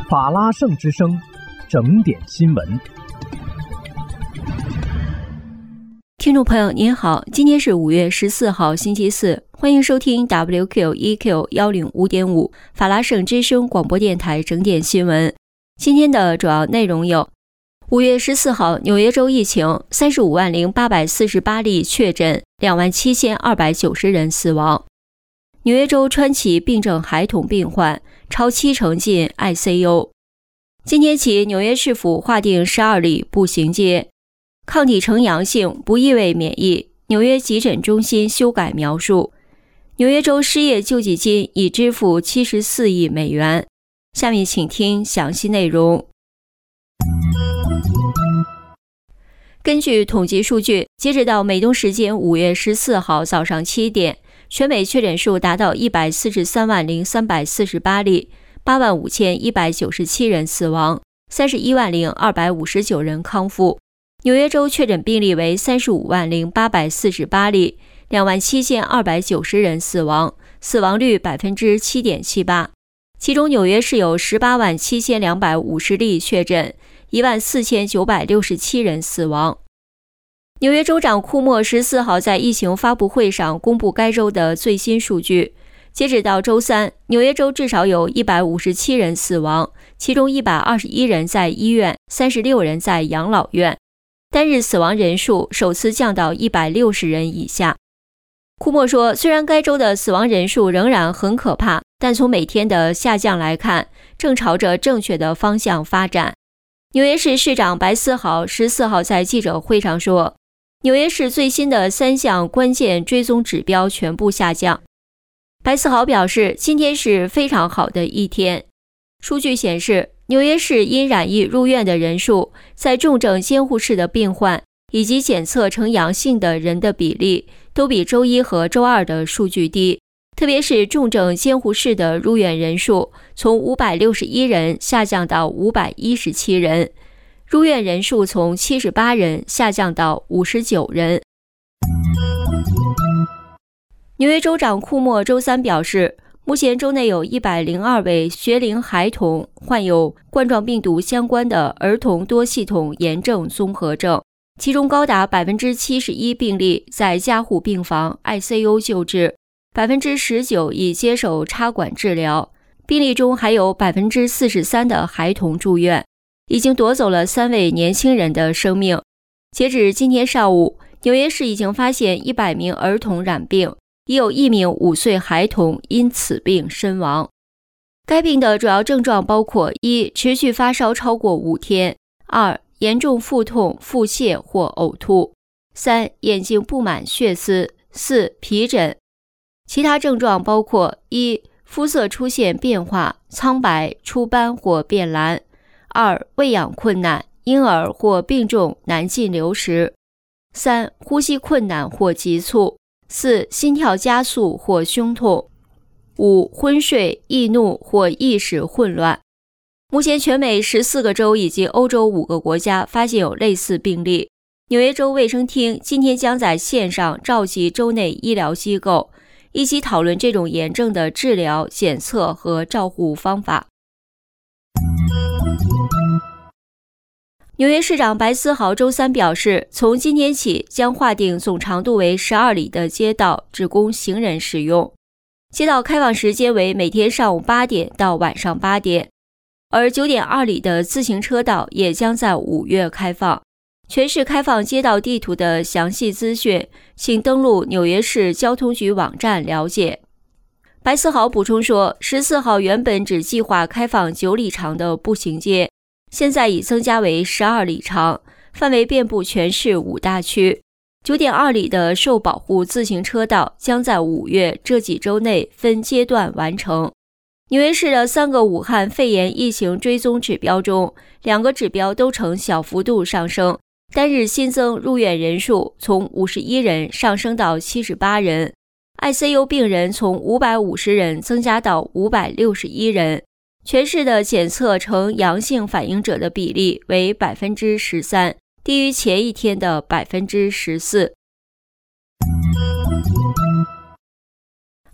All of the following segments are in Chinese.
法拉盛之声，整点新闻。 听众朋友您好，今天是5月14号星期四，欢迎收听 WQEQ105.5 法拉盛之声广播电台整点新闻。今天的主要内容有：5月14号纽约州疫情350848例确诊，27290人死亡。纽约州川崎病症孩童病患超70%进 ICU。今天起，纽约市府划定12里步行街。抗体呈阳性不意味免疫，纽约急诊中心修改描述。纽约州失业救济金已支付74亿美元。下面请听详细内容。根据统计数据，截止到美东时间5月14号早上7点，全美确诊数达到1430348例，85197人死亡，310,259人康复。纽约州确诊病例为350848例，27290人死亡，死亡率 7.78%。其中纽约市有187250例确诊，14967人死亡。纽约州长库莫14号在疫情发布会上公布该州的最新数据。截止到周三，纽约州至少有157人死亡，其中121人在医院，36人在养老院。单日死亡人数首次降到160人以下。库莫说，虽然该州的死亡人数仍然很可怕，但从每天的下降来看，正朝着正确的方向发展。纽约市市长白思豪14号在记者会上说，纽约市最新的3项关键追踪指标全部下降。白思豪表示，今天是非常好的一天。数据显示，纽约市因染疫入院的人数，在重症监护室的病患以及检测呈阳性的人的比例都比周一和周二的数据低，特别是重症监护室的入院人数从561人下降到517人，入院人数从78人下降到59人。纽约州长库莫周三表示，目前州内有102位学龄孩童患有冠状病毒相关的儿童多系统炎症综合症，其中高达 71% 病例在加护病房 ICU 救治， 19% 已接受插管治疗，病例中还有 43% 的孩童住院，已经夺走了3位年轻人的生命。截止今天上午，纽约市已经发现100名儿童染病，已有1名5岁孩童因此病身亡。该病的主要症状包括：1. 持续发烧超过5天； 2. 严重腹痛、腹泻或呕吐； 3. 眼睛布满血丝； 4. 皮疹。其他症状包括： 1. 肤色出现变化，苍白、出斑或变蓝； 2. 喂养困难，婴儿或病重难进流食； 3. 呼吸困难或急促； 4. 心跳加速或胸痛； 5. 昏睡、易怒或意识混乱。目前全美14个州以及欧洲5个国家发现有类似病例。纽约州卫生厅今天将在线上召集州内医疗机构，一起讨论这种炎症的治疗、检测和照护方法。纽约市长白思豪周三表示，从今天起将划定总长度为12里的街道只供行人使用。街道开放时间为每天上午8点到晚上8点，而9.2里的自行车道也将在5月开放。全市开放街道地图的详细资讯，请登录纽约市交通局网站了解。白思豪补充说，14号原本只计划开放9里长的步行街，现在已增加为12里长，范围遍布全市5大区。9.2里的受保护自行车道将在5月这几周内分阶段完成。纽约市的3个武汉肺炎疫情追踪指标中，2个指标都呈小幅度上升，单日新增入院人数从51人上升到78人， ICU 病人从550人增加到561人，全市的检测呈阳性反应者的比例为 13%， 低于前一天的 14%。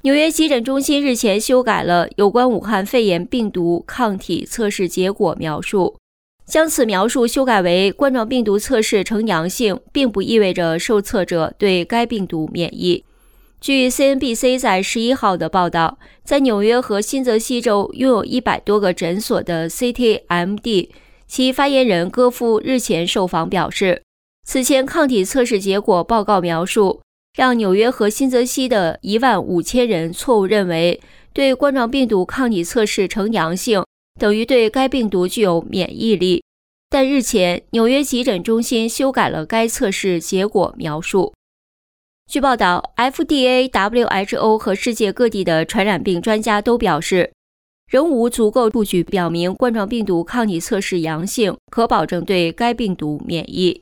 纽约急诊中心日前修改了有关武汉肺炎病毒抗体测试结果描述，将此描述修改为冠状病毒测试呈阳性，并不意味着受测者对该病毒免疫。据 CNBC 在11号的报道，在纽约和新泽西州拥有100多个诊所的 CityMD 其发言人戈夫日前受访表示，此前抗体测试结果报告描述让纽约和新泽西的15000人错误认为对冠状病毒抗体测试呈阳性等于对该病毒具有免疫力，但日前纽约急诊中心修改了该测试结果描述。据报道， FDA、WHO 和世界各地的传染病专家都表示，仍无足够数据表明冠状病毒抗体测试阳性可保证对该病毒免疫。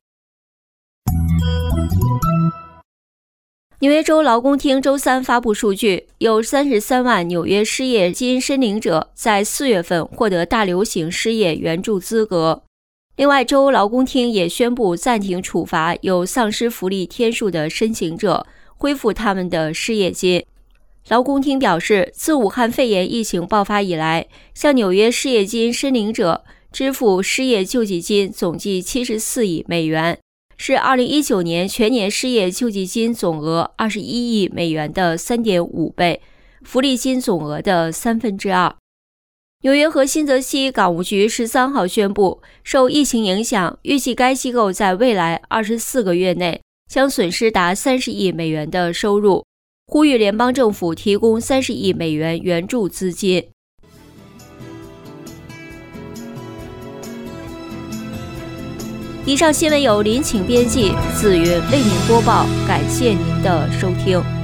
纽约州劳工厅周三发布数据，有33万纽约失业金申领者在4月份获得大流行失业援助资格。另外，州劳工厅也宣布暂停处罚有丧失福利天数的申请者，恢复他们的失业金。劳工厅表示，自武汉肺炎疫情爆发以来，向纽约失业金申领者支付失业救济金总计74亿美元，是2019年全年失业救济金总额21亿美元的 3.5 倍，福利金总额的2/3。纽约和新泽西港务局13号宣布，受疫情影响，预计该机构在未来24个月内将损失达30亿美元的收入，呼吁联邦政府提供30亿美元援助资金。以上新闻由林晴编辑，紫云为您播报，感谢您的收听。